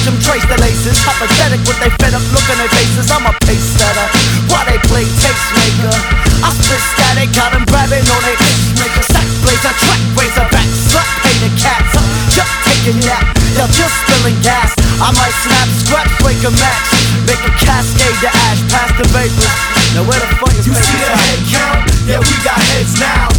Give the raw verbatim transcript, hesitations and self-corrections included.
watch them trace the laces. Apathetic with they fed up look on their faces. I'm a pace setter, while they play tastemaker. I spit static, got them grabbing on their maker. Sack blazer, track razor back, slut painted cats. Just taking nap, y'all just spilling gas. I might snap, scratch, break a match, make a cascade to ash past the vapors. Now where the fuck is you see the head count? Yeah, we got heads now.